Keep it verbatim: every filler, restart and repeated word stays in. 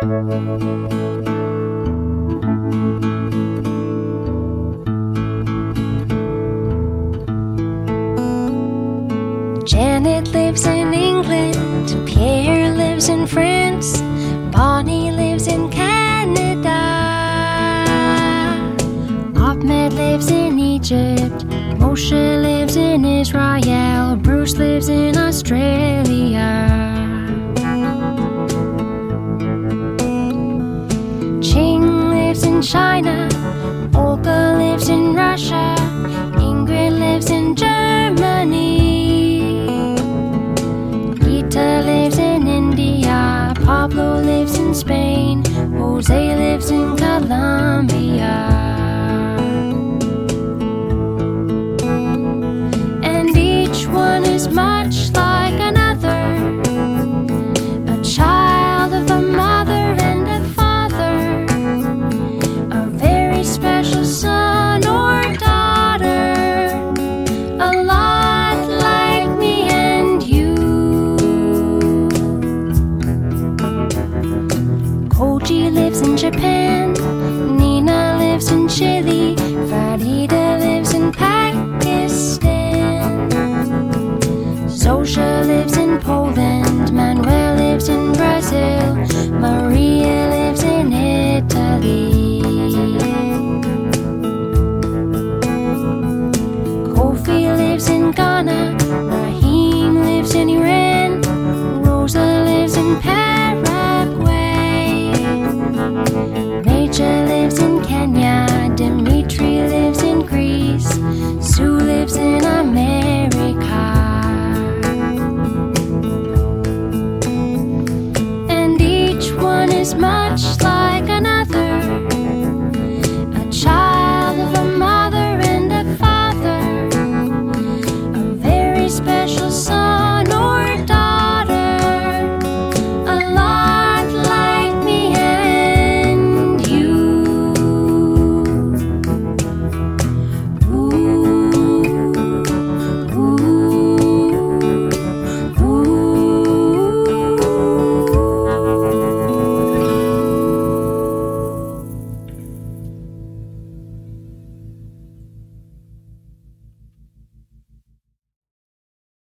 Janet lives in England, Pierre lives in France, Bonnie lives in Canada, Ahmed lives in Egypt, Moshe lives in Israel, Bruce lives in Australia, Ching lives in China, Olga lives in Russia, Ingrid lives in Germany, Rita lives in India, Pablo lives in Spain, Jose lives in Colombia. And each one is much like another, a child of a mother and a father, a very special son or daughter, a lot like me and you. Koji lives in Japan,